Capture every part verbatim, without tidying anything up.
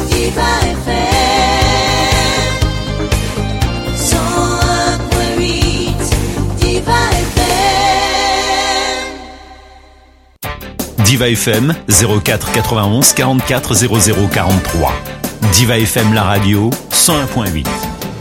Diva F M cent un point huit Diva F M. Diva F M zéro quatre quatre-vingt-onze quarante-quatre zéro zéro quarante-trois. Diva F M la radio cent un point huit.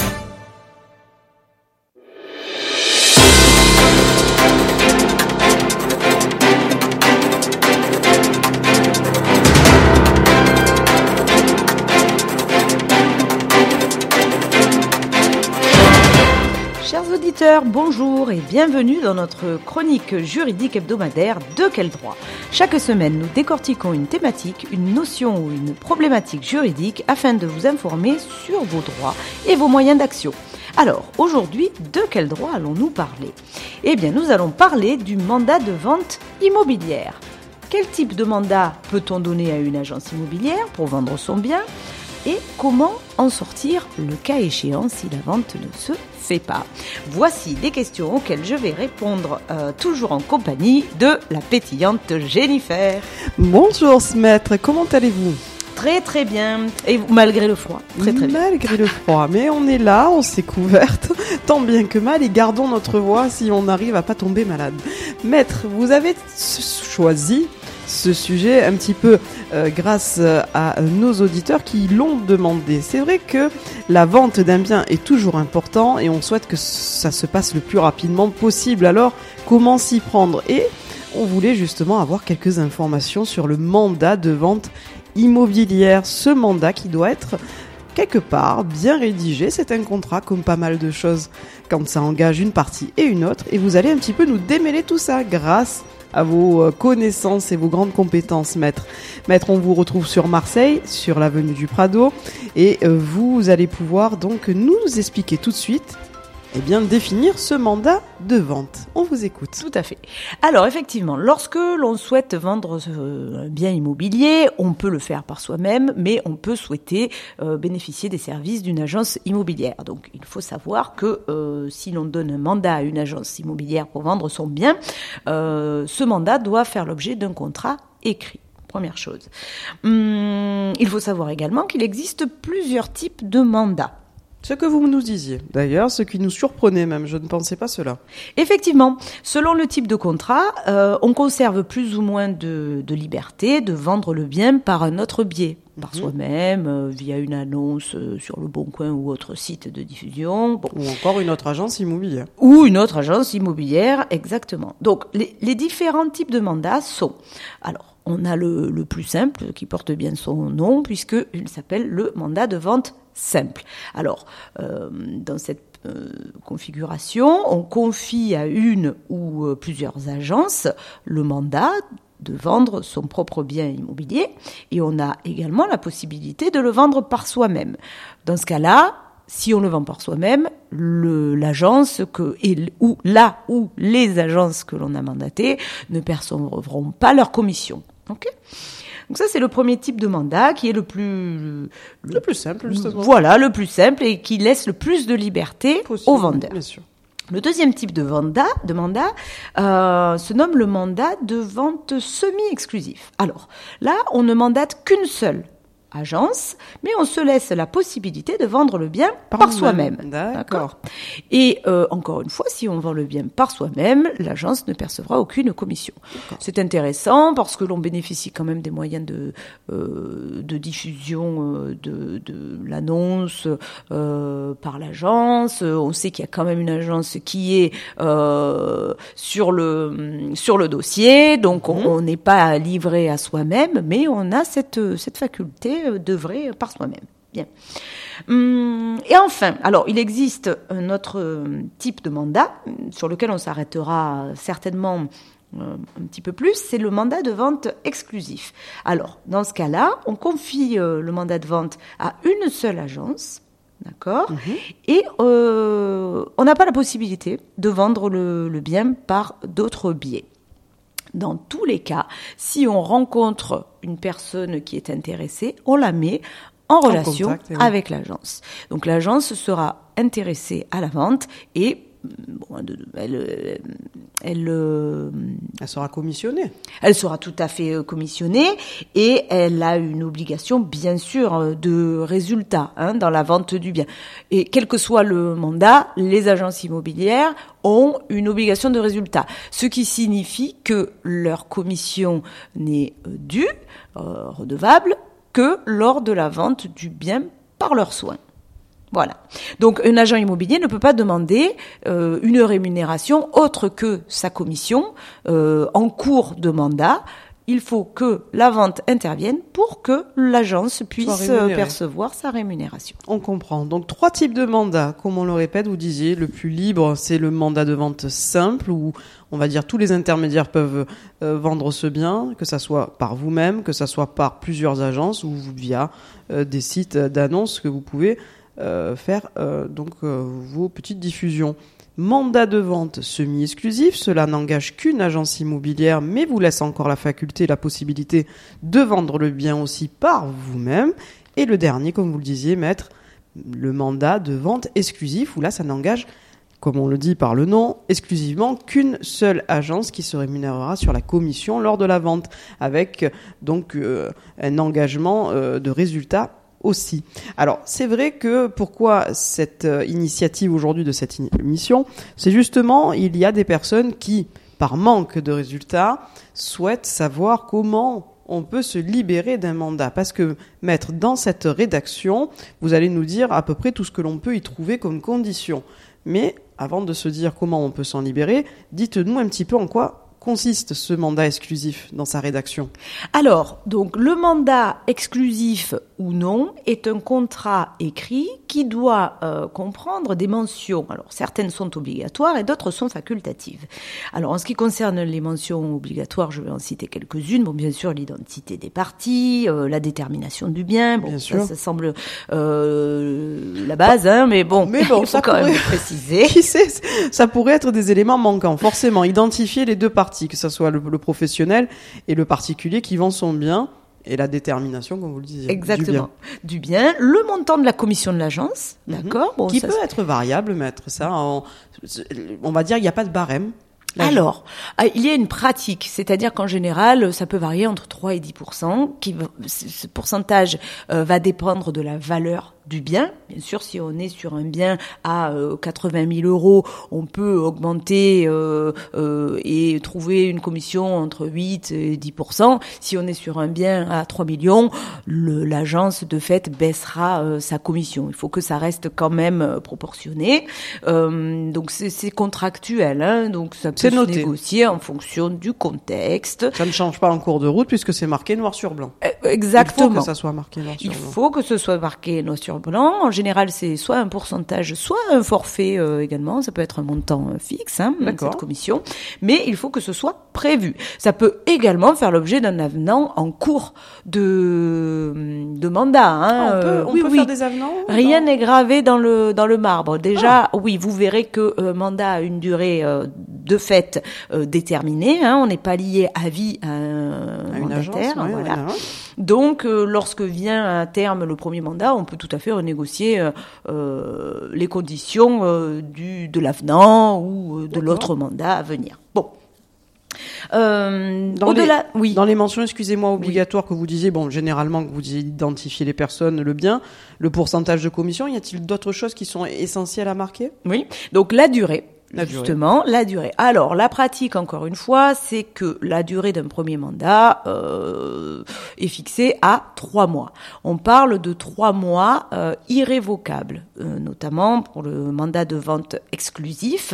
Bonjour et bienvenue dans notre chronique juridique hebdomadaire De quel droit ? Chaque semaine, nous décortiquons une thématique, une notion ou une problématique juridique afin de vous informer sur vos droits et vos moyens d'action. Alors, aujourd'hui, de quel droit allons-nous parler ? Eh bien, nous allons parler du mandat de vente immobilière. Quel type de mandat peut-on donner à une agence immobilière pour vendre son bien ? Et comment en sortir le cas échéant si la vente ne se fait pas. Voici les questions auxquelles je vais répondre euh, toujours en compagnie de la pétillante Jennifer. Bonjour Smaître, comment allez-vous ? Très très bien, et malgré le froid, très très bien. Malgré le froid, mais on est là, on s'est couverte, tant bien que mal, et gardons notre voix si on arrive à pas tomber malade. Maître, vous avez choisi ce sujet un petit peu euh, grâce à nos auditeurs qui l'ont demandé. C'est vrai que la vente d'un bien est toujours important et on souhaite que ça se passe le plus rapidement possible. Alors, comment s'y prendre ? Et on voulait justement avoir quelques informations sur le mandat de vente immobilière. Ce mandat qui doit être quelque part bien rédigé. C'est un contrat comme pas mal de choses quand ça engage une partie et une autre. Et vous allez un petit peu nous démêler tout ça grâce à vos connaissances et vos grandes compétences, Maître. Maître, on vous retrouve sur Marseille, sur l'avenue du Prado, et vous allez pouvoir donc nous expliquer tout de suite, eh bien, définir ce mandat de vente. On vous écoute. Tout à fait. Alors, effectivement, lorsque l'on souhaite vendre un bien immobilier, on peut le faire par soi-même, mais on peut souhaiter euh, bénéficier des services d'une agence immobilière. Donc, il faut savoir que euh, si l'on donne un mandat à une agence immobilière pour vendre son bien, euh, ce mandat doit faire l'objet d'un contrat écrit. Première chose. Hum, il faut savoir également qu'il existe plusieurs types de mandats. Ce que vous nous disiez. D'ailleurs, ce qui nous surprenait même, je ne pensais pas cela. Effectivement, selon le type de contrat, euh, on conserve plus ou moins de, de liberté de vendre le bien par un autre biais, par mmh. soi-même, euh, via une annonce euh, sur le Bon Coin ou autre site de diffusion. Bon. Ou encore une autre agence immobilière. Ou une autre agence immobilière, exactement. Donc, les, les différents types de mandats sont... Alors, on a le, le plus simple, qui porte bien son nom, puisqu'il s'appelle le mandat de vente simple. Alors, euh, dans cette euh, configuration, on confie à une ou euh, plusieurs agences le mandat de vendre son propre bien immobilier, et on a également la possibilité de le vendre par soi-même. Dans ce cas-là, si on le vend par soi-même, le, l'agence que, et, ou là où les agences que l'on a mandatées ne percevront pas leur commission. Ok ? Donc ça, c'est le premier type de mandat qui est le plus... Le, le plus simple, justement. Voilà, le plus simple et qui laisse le plus de liberté Possible, au vendeur. Bien sûr. Le deuxième type de mandat, de mandat euh, se nomme le mandat de vente semi-exclusif. Alors, là, on ne mandate qu'une seule agence, mais on se laisse la possibilité de vendre le bien par, par soi-même. D'accord. D'accord. Et euh, encore une fois, si on vend le bien par soi-même, l'agence ne percevra aucune commission. D'accord. C'est intéressant parce que l'on bénéficie quand même des moyens de, euh, de diffusion euh, de, de l'annonce euh, par l'agence. On sait qu'il y a quand même une agence qui est euh, sur le sur le dossier, donc mmh. on n'est pas livré à soi-même, mais on a cette cette faculté d'œuvrer par soi-même. Bien. Et enfin, alors il existe un autre type de mandat sur lequel on s'arrêtera certainement un petit peu plus, c'est le mandat de vente exclusif. Alors, dans ce cas-là, on confie le mandat de vente à une seule agence, d'accord, mmh. et euh, on n'a pas la possibilité de vendre le, le bien par d'autres biais. Dans tous les cas, si on rencontre une personne qui est intéressée, on la met en, en relation contact, oui. avec l'agence. Donc l'agence sera intéressée à la vente et bon, de, elle, elle, euh, Elle sera commissionnée. elle sera tout à fait euh, commissionnée et elle a une obligation, bien sûr, de résultat hein, dans la vente du bien. Et quel que soit le mandat, les agences immobilières ont une obligation de résultat, ce qui signifie que leur commission n'est euh, due, euh, redevable, que lors de la vente du bien par leurs soins. Voilà. Donc, un agent immobilier ne peut pas demander euh, une rémunération autre que sa commission euh, en cours de mandat. Il faut que la vente intervienne pour que l'agence puisse euh, percevoir sa rémunération. On comprend. Donc, trois types de mandats. Comme on le répète, vous disiez, le plus libre, c'est le mandat de vente simple où, on va dire, tous les intermédiaires peuvent euh, vendre ce bien, que ça soit par vous-même, que ça soit par plusieurs agences ou via euh, des sites d'annonces que vous pouvez euh, faire euh, donc euh, vos petites diffusions. Mandat de vente semi-exclusif, cela n'engage qu'une agence immobilière, mais vous laisse encore la faculté, la possibilité de vendre le bien aussi par vous-même. Et le dernier, comme vous le disiez, maître, le mandat de vente exclusif, où là, ça n'engage, comme on le dit par le nom, exclusivement qu'une seule agence qui se rémunérera sur la commission lors de la vente, avec donc euh, un engagement euh, de résultat aussi. Alors, c'est vrai que pourquoi cette euh, initiative aujourd'hui de cette émission, c'est justement, il y a des personnes qui, par manque de résultats, souhaitent savoir comment on peut se libérer d'un mandat. Parce que, maître, dans cette rédaction, vous allez nous dire à peu près tout ce que l'on peut y trouver comme condition. Mais, avant de se dire comment on peut s'en libérer, dites-nous un petit peu en quoi consiste ce mandat exclusif dans sa rédaction? Alors, donc, le mandat exclusif ou non est un contrat écrit qui doit euh, comprendre des mentions. Alors, certaines sont obligatoires et d'autres sont facultatives. Alors, en ce qui concerne les mentions obligatoires, je vais en citer quelques-unes. Bon, bien sûr, l'identité des parties, euh, la détermination du bien. Bon, bien ça, sûr. ça semble euh, la base, hein, mais bon, Mais bon, il faut ça quand pourrait... même le préciser. Qui sait, ça pourrait être des éléments manquants. Forcément, identifier les deux parties, que ce soit le, le professionnel et le particulier qui vend son bien, et la détermination, comme vous le disiez. Exactement. Du bien. Du bien. Le montant de la commission de l'agence, Mhm. d'accord. Bon, qui ça, peut c'est- être variable, maître. Ça, on, on va dire, il n'y a pas de barème. Là, Alors, ah, il y a une pratique, c'est-à-dire qu'en général, ça peut varier entre trois et dix pour cent. Qui, va- ce ce pourcentage euh, va dépendre de la valeur du bien. Bien sûr, si on est sur un bien à euh, quatre-vingt mille euros, on peut augmenter euh, euh, et trouver une commission entre huit et dix pour cent. Si on est sur un bien à trois millions, le- l'agence, de fait, baissera euh, sa commission. Il faut que ça reste quand même euh, proportionné. Euh, donc, c'est c'est contractuel, hein, donc ça peut C'est se noté. négocier en fonction du contexte. Ça ne change pas en cours de route puisque c'est marqué noir sur blanc. Euh, Il faut Exactement. que ça soit marqué noir sur Il blanc. faut que ce soit marqué noir sur blanc. En général, c'est soit un pourcentage, soit un forfait euh, également. Ça peut être un montant euh, fixe, hein, D'accord. cette commission. Mais il faut que ce soit prévu. Ça peut également faire l'objet d'un avenant en cours de, de mandat. Hein. Ah, on peut, Euh, on oui, peut oui. faire des avenants? Rien dans- n'est gravé dans le dans le marbre. Déjà, oui, vous verrez que euh, mandat a une durée euh, de fait euh, déterminée. Hein, on n'est pas lié à vie à un à une agence, mandataire. ouais, Voilà. ouais, ouais. Donc, euh, lorsque vient à terme le premier mandat, on peut tout à fait renégocier euh, euh, les conditions euh, du de l'avenant ou euh, de D'accord. l'autre mandat à venir. Bon. Euh, Dans au-delà, les, oui. Dans les mentions, excusez-moi, obligatoires que vous disiez, bon, généralement que vous identifiez les personnes, le bien, le pourcentage de commission, y a-t-il d'autres choses qui sont essentielles à marquer? Oui. Donc la durée. La durée. Justement, la durée. Alors, la pratique, encore une fois, c'est que la durée d'un premier mandat euh, est fixée à trois mois. On parle de trois mois euh, irrévocables, euh, notamment pour le mandat de vente exclusif,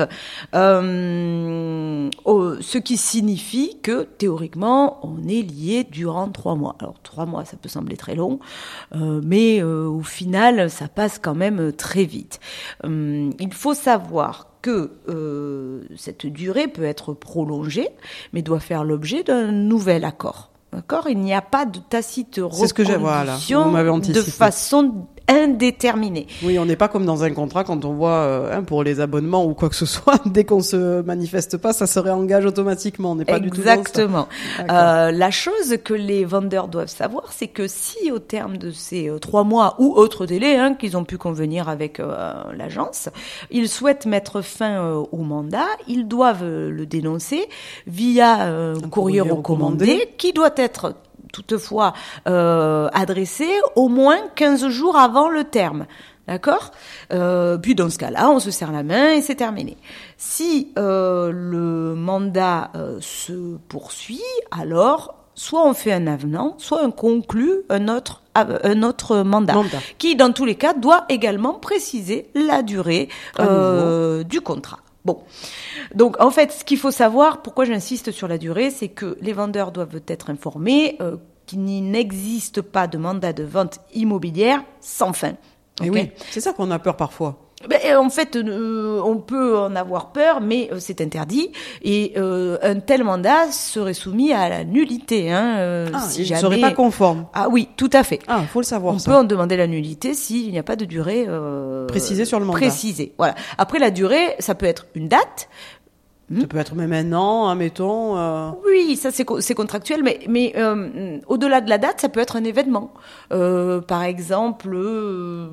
euh, oh, ce qui signifie que, théoriquement, on est lié durant trois mois. Alors, trois mois, ça peut sembler très long, euh, mais euh, au final, ça passe quand même très vite. Euh, il faut savoir que euh, cette durée peut être prolongée, mais doit faire l'objet d'un nouvel accord. D'accord ? Il n'y a pas de tacite C'est ce que j'ai- voilà, reconduction vous m'avez de anticipé. façon indéterminée. Oui, on n'est pas comme dans un contrat quand on voit euh, hein, pour les abonnements ou quoi que ce soit, dès qu'on se manifeste pas, ça se réengage automatiquement. On n'est pas du tout dans ça. Exactement. Euh, la chose que les vendeurs doivent savoir, c'est que si au terme de ces euh, trois mois ou autre délai hein, qu'ils ont pu convenir avec euh, l'agence, ils souhaitent mettre fin euh, au mandat, ils doivent euh, le dénoncer via euh, un courrier, courrier recommandé, recommandé qui doit être toutefois euh, adressé au moins quinze jours avant le terme. D'accord ? euh, Puis dans ce cas-là, on se serre la main et c'est terminé. Si euh, le mandat euh, se poursuit, alors soit on fait un avenant, soit on conclut un autre un autre mandat, mandat. qui dans tous les cas doit également préciser la durée euh, du contrat. Bon, donc en fait, ce qu'il faut savoir, pourquoi j'insiste sur la durée, c'est que les vendeurs doivent être informés euh, qu'il n'existe pas de mandat de vente immobilière sans fin. Okay. Et oui, c'est ça qu'on a peur parfois. Ben, en fait, euh, on peut en avoir peur, mais euh, c'est interdit. Et euh, un tel mandat serait soumis à la nullité. Hein, euh, ah, si il jamais... ne serait pas conforme. Ah oui, tout à fait. Ah, faut le savoir. On ça. peut en demander la nullité s'il n'y a pas de durée euh, précisée sur le mandat. Précisée. Voilà. Après, la durée, ça peut être une date. Ça peut être même un an, admettons. Euh... Oui, ça c'est co- c'est contractuel, mais mais euh, au-delà de la date, ça peut être un événement. Euh, par exemple. Euh,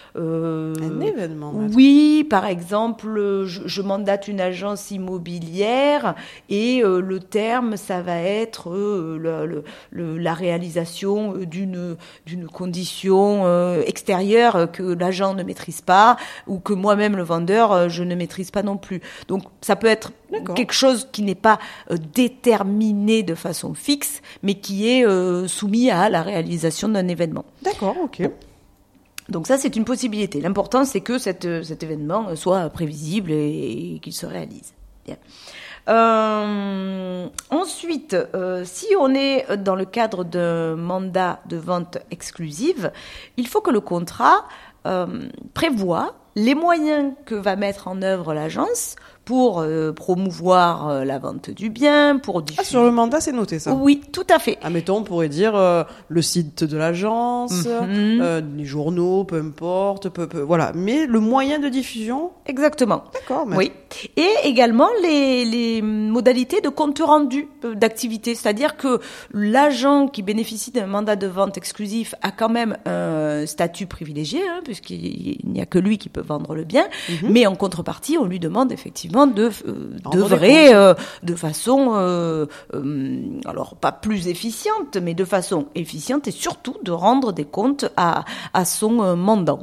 euh, un événement. Maître. Oui, par exemple, je, je mandate une agence immobilière et euh, le terme, ça va être euh, le, le, le, la réalisation d'une d'une condition euh, extérieure que l'agent ne maîtrise pas ou que moi-même le vendeur euh, je ne maîtrise pas non plus. Donc ça peut être D'accord. quelque chose qui n'est pas euh, déterminé de façon fixe, mais qui est euh, soumis à la réalisation d'un événement. D'accord, ok. Bon. Donc ça, c'est une possibilité. L'important, c'est que cette, cet événement soit prévisible et, et qu'il se réalise. Bien. Euh, ensuite, euh, si on est dans le cadre d'un mandat de vente exclusive, il faut que le contrat euh, prévoie les moyens que va mettre en œuvre l'agence pour euh, promouvoir euh, la vente du bien, pour diffuser... Ah, sur le mandat, c'est noté, ça ? Oui, tout à fait. Admettons, on pourrait dire euh, le site de l'agence, mm-hmm. euh, les journaux, peu importe, peu, peu, voilà. Mais le moyen de diffusion... Exactement. D'accord. Mais... Oui. Et également les, les modalités de compte rendu d'activité. C'est-à-dire que l'agent qui bénéficie d'un mandat de vente exclusif a quand même un statut privilégié, hein, puisqu'il n'y a que lui qui peut vendre le bien. Mm-hmm. Mais en contrepartie, on lui demande effectivement de euh, d'œuvrer euh, de façon euh, euh, alors pas plus efficiente mais de façon efficiente et surtout de rendre des comptes à à son euh, mandant.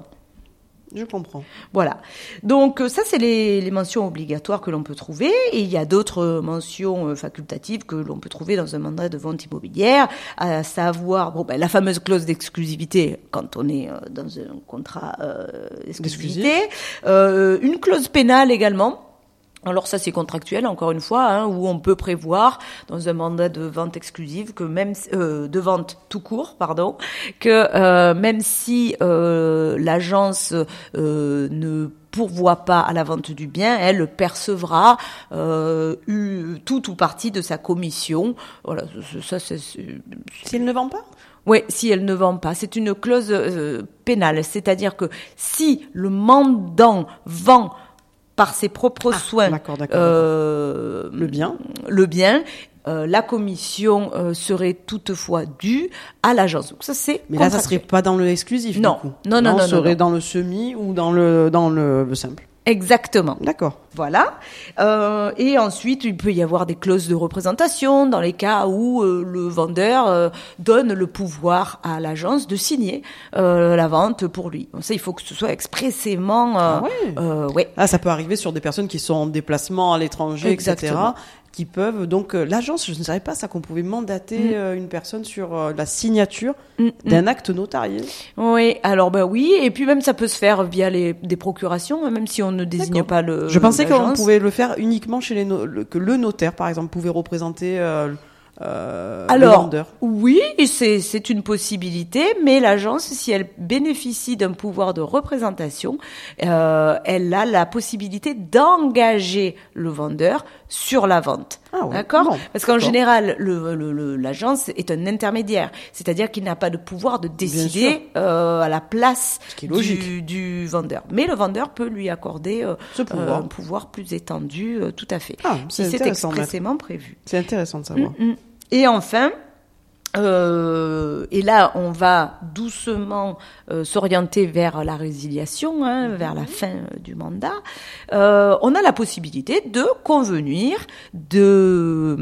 Je comprends. Voilà. Donc ça c'est les les mentions obligatoires que l'on peut trouver et il y a d'autres mentions facultatives que l'on peut trouver dans un mandat de vente immobilière, à savoir bon ben la fameuse clause d'exclusivité quand on est dans un contrat euh, d'exclusivité, euh, une clause pénale également. Alors ça c'est contractuel encore une fois, hein, où on peut prévoir dans un mandat de vente exclusive que même euh, de vente tout court, pardon, que euh, même si euh, l'agence euh, ne pourvoit pas à la vente du bien, elle percevra euh, eu, tout ou partie de sa commission. Voilà, ça c'est. c'est... Si elle ne vend pas. Oui, si elle ne vend pas. C'est une clause euh, pénale, c'est-à-dire que si le mandant vend par ses propres ah, soins, d'accord, d'accord, euh, d'accord. le bien, le bien, euh, la commission euh, serait toutefois due à l'agence. Donc ça c'est. Mais là, ça serait pas dans le exclusif. Non, du coup. non, non, non, non, serait non. dans le semi ou dans le dans le, le simple. Exactement. D'accord. Voilà. Euh, et ensuite, il peut y avoir des clauses de représentation dans les cas où euh, le vendeur euh, donne le pouvoir à l'agence de signer euh, la vente pour lui. Donc ça, il faut que ce soit expressément. Euh, ah ouais. Euh, ouais. Ah, ça peut arriver sur des personnes qui sont en déplacement à l'étranger, Exactement. et cetera. Qui peuvent donc euh, l'agence, je ne savais pas ça qu'on pouvait mandater mm. euh, une personne sur euh, la signature mm. d'un mm. acte notarié. Oui, alors bah oui, et puis même ça peut se faire via les des procurations, même si on ne désigne D'accord. pas le. Je pensais l'agence. qu'on pouvait le faire uniquement chez les no- le, que le notaire, par exemple, pouvait représenter euh, euh, Alors, le vendeur. oui, c'est, c'est une possibilité, mais l'agence, si elle bénéficie d'un pouvoir de représentation, euh, elle a la possibilité d'engager le vendeur sur la vente. Ah ouais, D'accord ? bon, Parce qu'en d'accord. général, le, le, le- l'agence est un intermédiaire, c'est-à-dire qu'il n'a pas de pouvoir de sûr. décider euh, à la place Ce qui est logique. du, du vendeur. Mais le vendeur peut lui accorder euh, Ce pouvoir. euh, un pouvoir plus étendu, euh, tout à fait, Ah, si c'est c'est intéressant, expressément prévu. C'est intéressant de savoir. Mm, mm. Et enfin, euh, et là, on va doucement euh, s'orienter vers la résiliation, hein, vers la fin euh, du mandat. Euh, on a la possibilité de convenir de,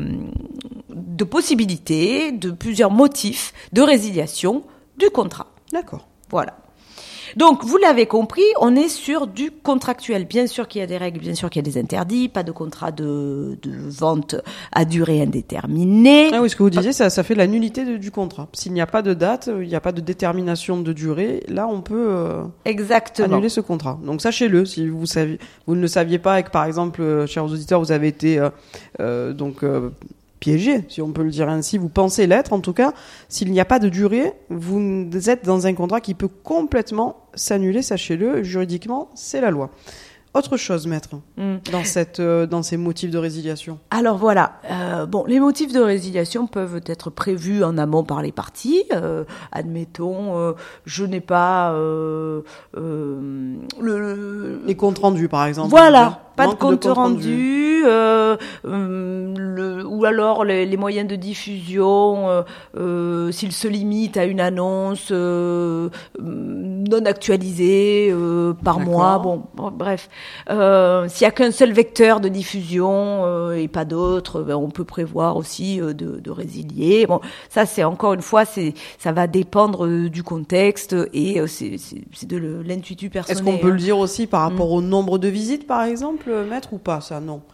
de possibilités, de plusieurs motifs de résiliation du contrat. D'accord. Voilà. Donc, vous l'avez compris, on est sur du contractuel. Bien sûr qu'il y a des règles, bien sûr qu'il y a des interdits, pas de contrat de, de vente à durée indéterminée. Ah oui, ce que vous disiez, ça, ça fait la nullité de- du contrat. S'il n'y a pas de date, il n'y a pas de détermination de durée, là, on peut euh, Exactement. annuler ce contrat. Donc, sachez-le, si vous saviez, vous ne le saviez pas et que, par exemple, euh, chers auditeurs, vous avez été euh, euh, donc euh, piégé, si on peut le dire ainsi, vous pensez l'être, en tout cas, s'il n'y a pas de durée, vous êtes dans un contrat qui peut complètement s'annuler, sachez-le, juridiquement, c'est la loi. Autre chose, maître, Mm. dans cette, euh, dans ces motifs de résiliation. Alors voilà, euh, bon, les motifs de résiliation peuvent être prévus en amont par les parties. Euh, admettons, euh, je n'ai pas euh, euh, le, le- Les comptes rendus, par exemple. Voilà, pas de Manque compte rendu, euh, euh, le, ou alors les, les moyens de diffusion, euh, euh, s'ils se limitent à une annonce euh, non actualisée euh, par D'accord. mois, bon, bon, bref. Euh, s'il y a qu'un seul vecteur de diffusion euh, et pas d'autres, ben, on peut prévoir aussi euh, de, de résilier. Bon, ça c'est encore une fois, c'est ça va dépendre euh, du contexte et euh, c'est, c'est, c'est de le- l'intuitu personnel. Est-ce qu'on peut hein. le dire aussi par rapport Mm. au nombre de visites, par exemple, maître, ou pas, ça, non?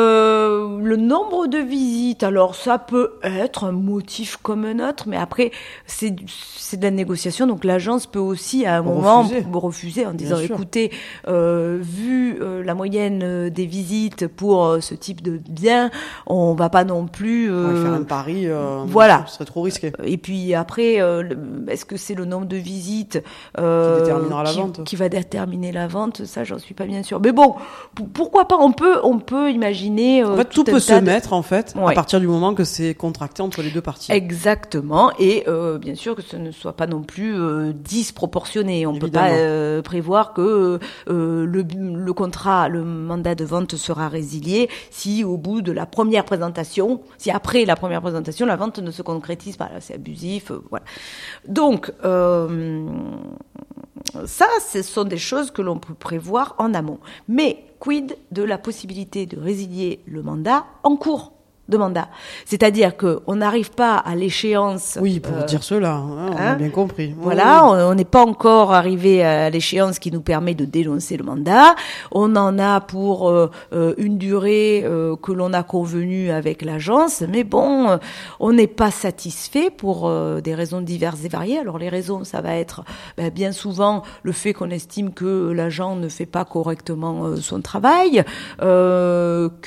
Euh, le nombre de visites, alors ça peut être un motif comme un autre, mais après c'est du- c'est de la négociation, donc l'agence peut aussi à un moment Refuser. p- refuser en disant Bien sûr. écoutez, euh, vu euh, la moyenne euh, des visites pour euh, ce type de bien, on va pas non plus. On va euh, faire un pari, euh, voilà. ce serait trop risqué. Et puis après, euh, le- est-ce que c'est le nombre de visites euh, Qui déterminera la qui- vente. qui va déterminer la vente? Ça, j'en suis pas bien sûre. Mais bon, p- pourquoi pas? On peut, on peut imaginer. euh, En fait, tout un peut se tas de- mettre, en fait, à Ouais. partir du moment que c'est contracté entre les deux parties. Exactement, et euh, bien sûr que ce ne soit pas non plus euh, disproportionné. On ne peut Évidemment. pas euh, prévoir que euh, le, le contrat, le mandat de vente sera résilié si au bout de la première présentation, si après la première présentation, la vente ne se concrétise pas. Là, c'est abusif, euh, voilà. Donc, euh, ça, ce sont des choses que l'on peut prévoir en amont. Mais quid de la possibilité de résilier le mandat en cours de mandat? C'est-à-dire qu'on n'arrive pas à l'échéance. Oui, pour euh, dire cela, hein, on a hein, bien compris. Oui, Voilà, oui. on on n'est pas encore arrivé à l'échéance qui nous permet de dénoncer le mandat. On en a pour euh, euh, une durée euh, que l'on a convenue avec l'agence, mais bon, euh, on n'est pas satisfait pour euh, des raisons diverses et variées. Alors les raisons, ça va être ben, bien souvent le fait qu'on estime que l'agent ne fait pas correctement euh, son travail, euh, que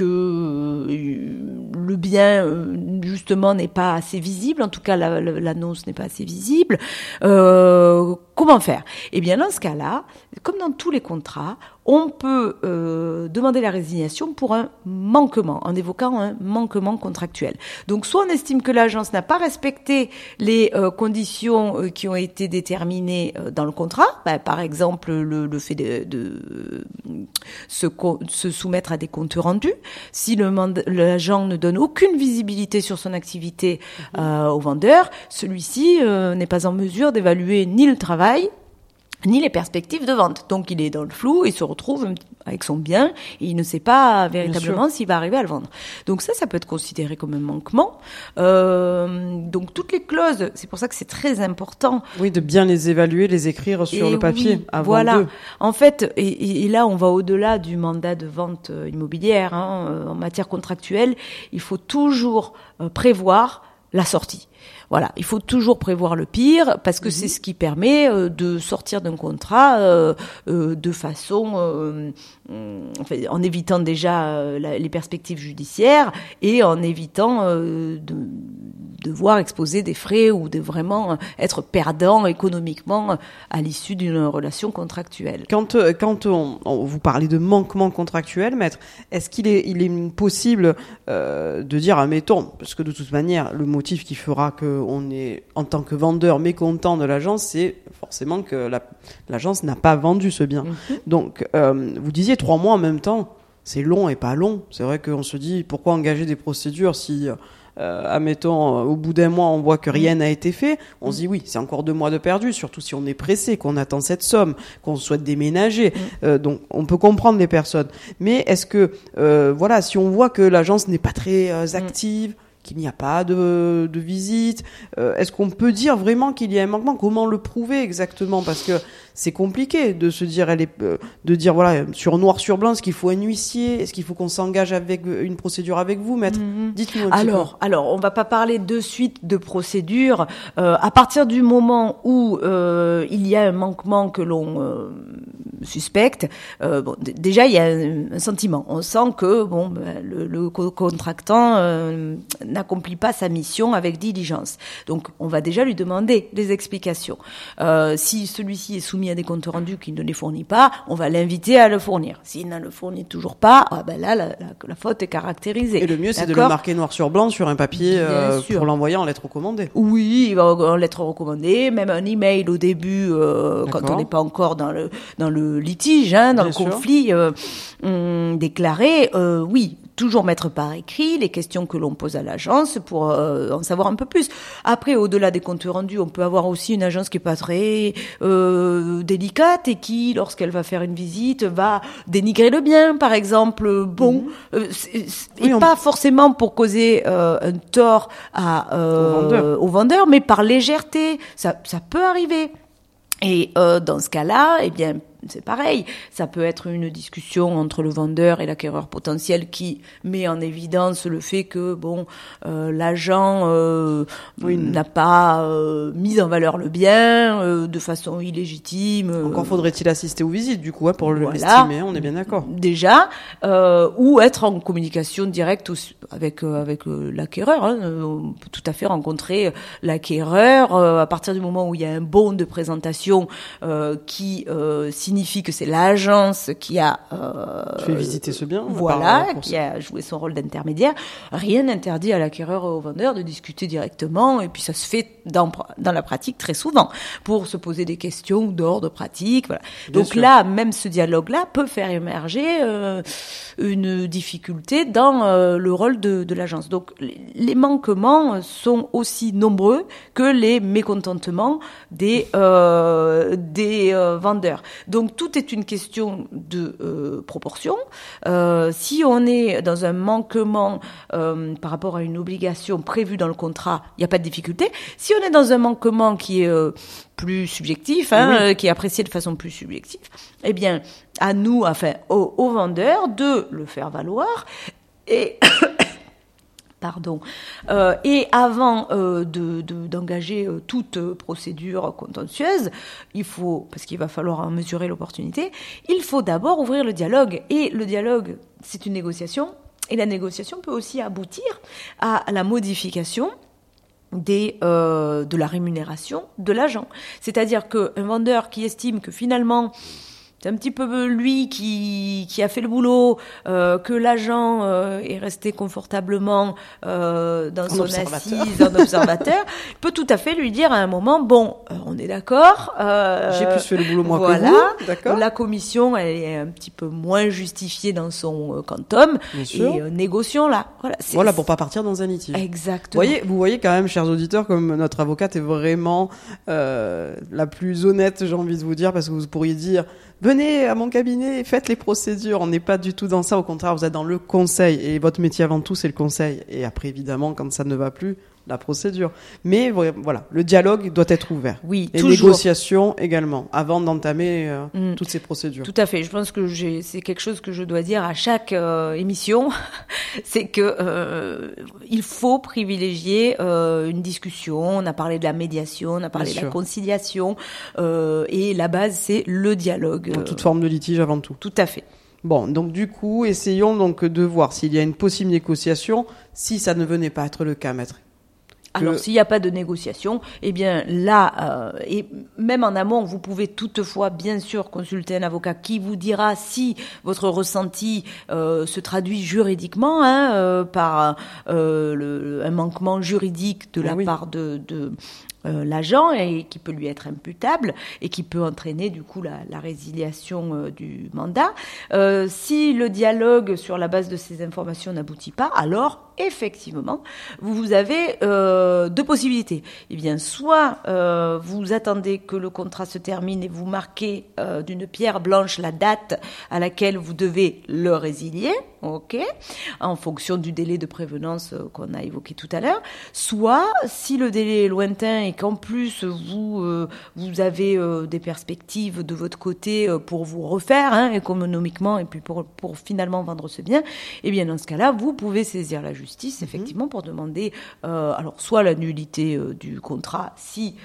euh, le bien euh, justement n'est pas assez visible, en tout cas la- la- l'annonce n'est pas assez visible. Euh, comment faire? Eh bien dans ce cas-là, comme dans tous les contrats, on peut euh, demander la résiliation pour un manquement, en évoquant un manquement contractuel. Donc soit on estime que l'agence n'a pas respecté les euh, conditions euh, qui ont été déterminées euh, dans le contrat, ben, par exemple le, le fait de, de euh, se, co- se soumettre à des comptes rendus, si le mand- l'agent ne donne aucune visibilité sur son activité euh, au vendeur, celui-ci euh, n'est pas en mesure d'évaluer ni le travail, ni les perspectives de vente. Donc il est dans le flou, il se retrouve avec son bien et il ne sait pas véritablement s'il va arriver à le vendre. Donc ça, ça peut être considéré comme un manquement. Euh, donc toutes les clauses, c'est pour ça que c'est très important. Oui, de bien les évaluer, les écrire sur Et le papier oui, avant voilà. de... En fait, et, et- et là, on va au-delà du mandat de vente euh, immobilière. Hein, euh, en matière contractuelle, il faut toujours euh, prévoir la sortie. Voilà, il faut toujours prévoir le pire parce que Mmh. c'est ce qui permet euh, de sortir d'un contrat euh, euh, de façon, euh, euh, enfin, en évitant déjà euh, la, les perspectives judiciaires et en évitant euh, de devoir exposer des frais ou de vraiment être perdant économiquement à l'issue d'une relation contractuelle. Quand, euh, quand on, on- vous parlez de manquement contractuel, maître, est-ce qu'il est, il est possible euh, de dire, admettons, parce que de toute manière, le motif qui fera qu'on est, en tant que vendeur, mécontent de l'agence, c'est forcément que la, l'agence n'a pas vendu ce bien. Mm-hmm. Donc, euh, vous disiez trois mois en même temps, c'est long et pas long. C'est vrai qu'on se dit, pourquoi engager des procédures si... Euh, admettons, euh, au bout d'un mois, on voit que rien n'a été fait, on se dit oui, c'est encore deux mois de perdu, surtout si on est pressé, qu'on attend cette somme, qu'on souhaite déménager. Euh, donc, on peut comprendre les personnes. Mais est-ce que, euh, voilà, si on voit que l'agence n'est pas très euh, active, qu'il n'y a pas de, de visite, euh, est-ce qu'on peut dire vraiment qu'il y a un manquement? Comment le prouver exactement? Parce que c'est compliqué de se dire, elle est, euh, de dire voilà, sur noir sur blanc, est-ce qu'il faut un huissier? Est-ce qu'il faut qu'on s'engage avec une procédure avec vous, maître? Mhm. Dites-nous un petit Alors, alors, on va pas parler de suite de procédure. Euh, à partir du moment où euh, il y a un manquement que l'on euh, suspecte, euh, bon, d- déjà il y a un, un sentiment. On sent que bon, ben, le, le co- contractant euh, n'accomplit pas sa mission avec diligence. Donc, on va déjà lui demander les explications. Euh, si celui-ci est soumis à des comptes rendus qu'il ne les fournit pas, on va l'inviter à le fournir. S'il ne le fournit toujours pas, ah ben là, la, la, la faute est caractérisée. Et le mieux, c'est de le D'accord ? marquer noir sur blanc sur un papier Bien euh, sûr. pour l'envoyer en lettre recommandée. Oui, en lettre recommandée, même un email au début euh, quand D'accord. on n'est pas encore dans le dans le litige, hein, dans Bien le sûr. conflit euh, hum, déclaré. Euh, oui, toujours mettre par écrit les questions que l'on pose à l'agence pour euh, en savoir un peu plus. Après, au-delà des comptes rendus, on peut avoir aussi une agence qui est pas très euh, délicate et qui, lorsqu'elle va faire une visite, va dénigrer le bien, par exemple. Bon, euh, c'est- c'est- Oui, et on- pas forcément pour causer euh, un tort à, euh, Au vendeur. au vendeur, mais par légèreté. Ça, ça peut arriver. Et euh, dans ce cas-là, eh bien, c'est pareil. Ça peut être une discussion entre le vendeur et l'acquéreur potentiel qui met en évidence le fait que bon, euh, l'agent euh, Oui. n'a pas euh, mis en valeur le bien euh, de façon illégitime. euh, Encore faudrait-il assister aux visites, du coup, hein, pour le Voilà. l'estimer, on est bien d'accord. déjà, euh, ou être en communication directe aussi avec euh, avec euh, l'acquéreur. Hein. Euh, On peut tout à fait rencontrer l'acquéreur euh, à partir du moment où il y a un bon de présentation euh, qui euh, signifie que c'est l'agence qui a euh, Fait visiter ce bien. voilà, par- pour qui a joué son rôle d'intermédiaire. Rien n'interdit à l'acquéreur et au vendeur de discuter directement, et puis ça se fait dans, dans la pratique très souvent, pour se poser des questions d'ordre pratique. Voilà. Bien Donc sûr. là, même ce dialogue-là peut faire émerger euh, une difficulté dans euh, le rôle de, de l'agence. Donc les- les manquements sont aussi nombreux que les mécontentements des, euh, des euh, vendeurs. Donc tout est une question de euh, proportion. Euh, si on est dans un manquement euh, par rapport à une obligation prévue dans le contrat, il n'y a pas de difficulté. Si on est dans un manquement qui est euh, plus subjectif, hein, Oui. euh, qui est apprécié de façon plus subjective, eh bien, à nous, enfin, aux, aux vendeurs, de le faire valoir et Pardon. Euh, et avant euh, de, de, d'engager euh, toute euh, procédure contentieuse, il faut, parce qu'il va falloir en mesurer l'opportunité, il faut d'abord ouvrir le dialogue. Et le dialogue, c'est une négociation. Et la négociation peut aussi aboutir à la modification des, euh, de la rémunération de l'agent. C'est-à-dire qu'un vendeur qui estime que finalement, c'est un petit peu lui qui, qui a fait le boulot, euh, que l'agent euh, est resté confortablement euh, dans En son observateur. assise, en observateur, peut tout à fait lui dire à un moment, bon, euh, on est d'accord. Euh, J'ai plus fait le boulot moi voilà, que vous, d'accord. la commission, elle est un petit peu moins justifiée dans son euh, quantum, Bien sûr. et euh, négocions là. Voilà, c'est- Voilà, pour pas partir dans un litige. Vous Exactement. voyez, vous voyez quand même, chers auditeurs, comme notre avocate est vraiment euh, la plus honnête, j'ai envie de vous dire, parce que vous pourriez dire, venez à mon cabinet, faites les procédures. On n'est pas du tout dans ça, au contraire, vous êtes dans le conseil. Et votre métier avant tout, c'est le conseil. Et après, évidemment, quand ça ne va plus, la procédure. Mais voilà, le dialogue doit être ouvert. Oui, les toujours. négociations également, avant d'entamer euh, Mm. toutes ces procédures. Tout à fait. Je pense que j'ai, c'est quelque chose que je dois dire à chaque euh, émission, c'est que euh, il faut privilégier euh, une discussion. On a parlé de la médiation, on a parlé Bien de la sûr. conciliation, euh, et la base c'est le dialogue. Dans euh, toute forme de litige avant tout. Tout à fait. Bon, donc du coup, essayons donc de voir s'il y a une possible négociation, si ça ne venait pas être le cas, maître. Que- Alors, s'il n'y a pas de négociation, eh bien là, euh, et même en amont, vous pouvez toutefois, bien sûr, consulter un avocat qui vous dira si votre ressenti euh, se traduit juridiquement hein, euh, par euh, le, un manquement juridique de Ah la oui. part de, de euh, l'agent et qui peut lui être imputable et qui peut entraîner du coup la, la résiliation euh, du mandat. Euh, si le dialogue sur la base de ces informations n'aboutit pas, alors effectivement, vous, vous avez euh, deux possibilités. Eh bien, soit euh, vous attendez que le contrat se termine et vous marquez euh, d'une pierre blanche la date à laquelle vous devez le résilier, ok, en fonction du délai de prévenance euh, qu'on a évoqué tout à l'heure. Soit, si le délai est lointain et qu'en plus vous euh, vous avez euh, des perspectives de votre côté euh, pour vous refaire hein, économiquement et puis pour pour finalement vendre ce bien, eh bien dans ce cas-là, vous pouvez saisir la justice effectivement pour demander euh, alors soit la nullité euh, du contrat si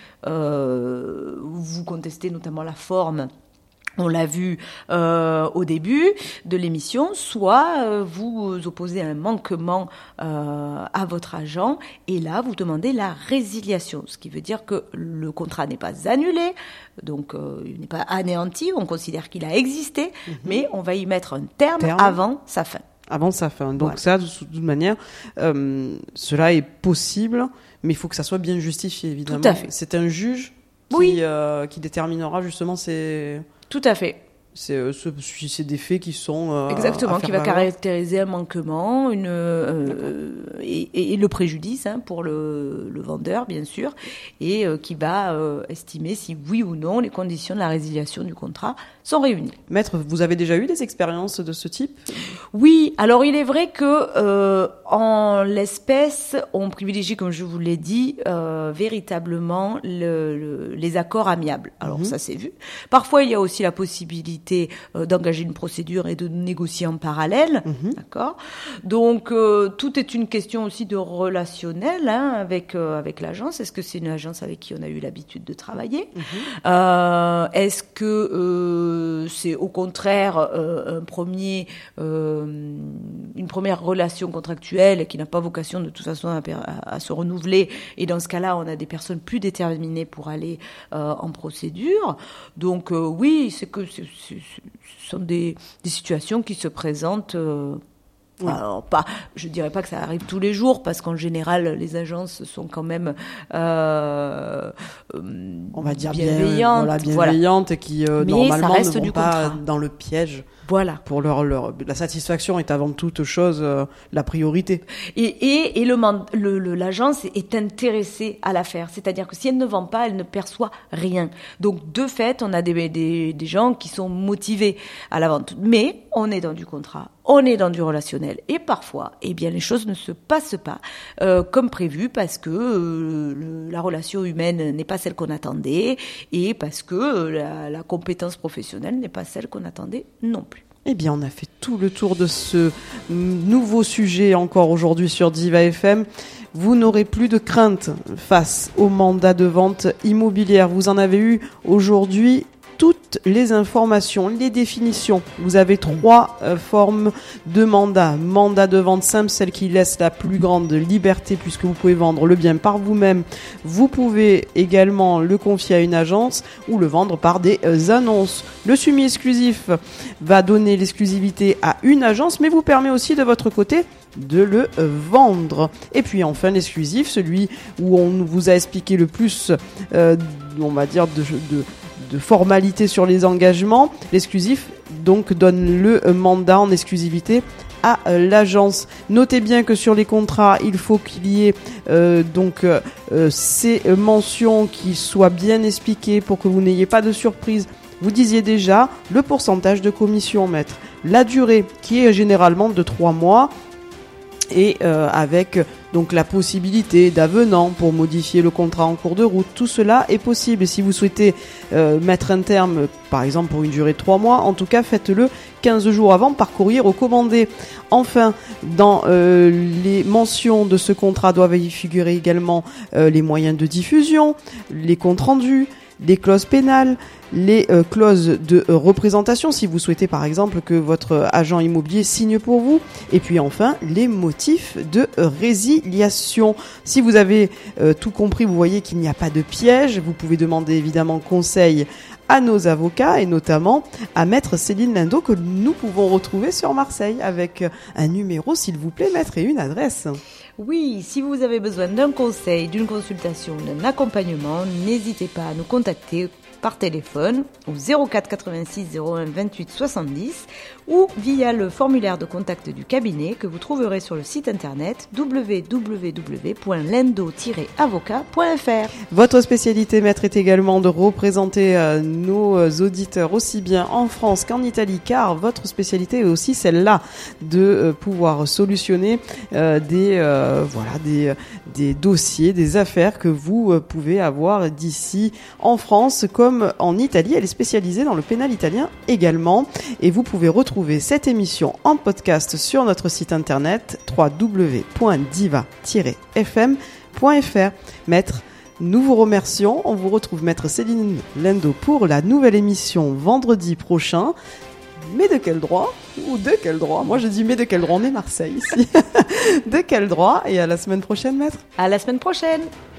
euh, vous contestez notamment la forme. On l'a vu euh, au début de l'émission, soit euh, vous opposez un manquement euh, à votre agent et là vous demandez la résiliation, ce qui veut dire que le contrat n'est pas annulé, donc euh, il n'est pas anéanti, on considère qu'il a existé, mm-hmm. mais on va y mettre un terme, terme. avant sa fin. Avant sa fin. Donc voilà. ça, de toute manière, euh, cela est possible, mais il faut que ça soit bien justifié, évidemment. Tout à fait. C'est un juge qui, oui. euh, qui déterminera justement ces... Tout à fait. C'est, euh, ce, c'est des faits qui sont... Euh, Exactement, qui va valoir. caractériser un manquement une, euh, et, et, et le préjudice hein, pour le, le vendeur, bien sûr, et euh, qui va euh, estimer si oui ou non les conditions de la résiliation du contrat sont réunies. Maître, vous avez déjà eu des expériences de ce type ? Oui, alors il est vrai que euh, en l'espèce, on privilégie, comme je vous l'ai dit, euh, véritablement le, le, les accords amiables. Alors mmh. ça c'est vu. Parfois il y a aussi la possibilité euh, d'engager une procédure et de négocier en parallèle, mmh. d'accord. Donc euh, tout est une question aussi de relationnel hein, avec euh, avec l'agence. Est-ce que c'est une agence avec qui on a eu l'habitude de travailler ? mmh. euh, Est-ce que euh, c'est au contraire euh, un premier euh, une première relation contractuelle qui n'a pas vocation de toute façon à, à, à se renouveler et dans ce cas-là on a des personnes plus déterminées pour aller euh, en procédure. Donc euh, oui, c'est que c'est, c'est, ce sont des, des situations qui se présentent euh, oui. Alors pas, je dirais pas que ça arrive tous les jours parce qu'en général les agences sont quand même euh, on va dire bienveillantes, bien, voilà, bienveillantes voilà. et qui euh, normalement ça reste ne vont du pas contrat. Dans le piège. Voilà. Pour leur, leur la satisfaction est avant toute chose euh, la priorité. Et et, et le, le, le l'agence est intéressée à l'affaire, c'est-à-dire que si elle ne vend pas, elle ne perçoit rien. Donc de fait, on a des des des gens qui sont motivés à la vente, mais on est dans du contrat, on est dans du relationnel et parfois, eh bien les choses ne se passent pas euh, comme prévu parce que euh, le, la relation humaine n'est pas celle qu'on attendait et parce que euh, la, la compétence professionnelle n'est pas celle qu'on attendait non plus. Eh bien, on a fait tout le tour de ce nouveau sujet encore aujourd'hui sur Diva F M. Vous n'aurez plus de crainte face au mandat de vente immobilière. Vous en avez eu aujourd'hui toutes les informations, les définitions. Vous avez trois euh, formes de mandat. Mandat de vente simple, celle qui laisse la plus grande liberté puisque vous pouvez vendre le bien par vous-même. Vous pouvez également le confier à une agence ou le vendre par des euh, annonces. Le semi-exclusif va donner l'exclusivité à une agence mais vous permet aussi de votre côté de le vendre. Et puis enfin l'exclusif, celui où on vous a expliqué le plus, euh, on va dire, de... de de formalité sur les engagements. L'exclusif donc donne le mandat en exclusivité à euh, l'agence. Notez bien que sur les contrats, il faut qu'il y ait euh, donc euh, ces mentions qui soient bien expliquées pour que vous n'ayez pas de surprise. Vous disiez déjà le pourcentage de commission, maître. La durée qui est généralement de trois mois. et euh, avec donc la possibilité d'avenant pour modifier le contrat en cours de route. Tout cela est possible. Si vous souhaitez euh, mettre un terme, par exemple pour une durée de trois mois, en tout cas faites-le quinze jours avant par courrier recommandé. Enfin, dans euh, les mentions de ce contrat doivent y figurer également euh, les moyens de diffusion, les comptes rendus, les clauses pénales, les euh, clauses de euh, représentation si vous souhaitez par exemple que votre agent immobilier signe pour vous, et puis enfin les motifs de euh, résiliation. Si vous avez euh, tout compris, vous voyez qu'il n'y a pas de piège, vous pouvez demander évidemment conseil à nos avocats et notamment à Maître Céline Lindeau que nous pouvons retrouver sur Marseille avec un numéro s'il vous plaît Maître et une adresse. Oui, si vous avez besoin d'un conseil, d'une consultation, d'un accompagnement, n'hésitez pas à nous contacter par téléphone au zéro quatre quatre-vingt-six zéro un vingt-huit soixante-dix ou via le formulaire de contact du cabinet que vous trouverez sur le site internet w w w point lendo tiret avocat point f r. Votre spécialité, Maître, est également de représenter euh, nos auditeurs aussi bien en France qu'en Italie, car votre spécialité est aussi celle-là de euh, pouvoir solutionner euh, des euh, voilà des des dossiers, des affaires que vous euh, pouvez avoir d'ici en France comme en Italie. Elle est spécialisée dans le pénal italien également, et vous pouvez retrouver cette émission en podcast sur notre site internet w w w point diva tiret f m point f r. Maître, nous vous remercions. On vous retrouve Maître Céline Lindeau pour la nouvelle émission vendredi prochain. Mais de quel droit? Ou de quel droit? Moi je dis mais de quel droit? On est Marseille ici. De quel droit? Et à la semaine prochaine, Maître. À la semaine prochaine.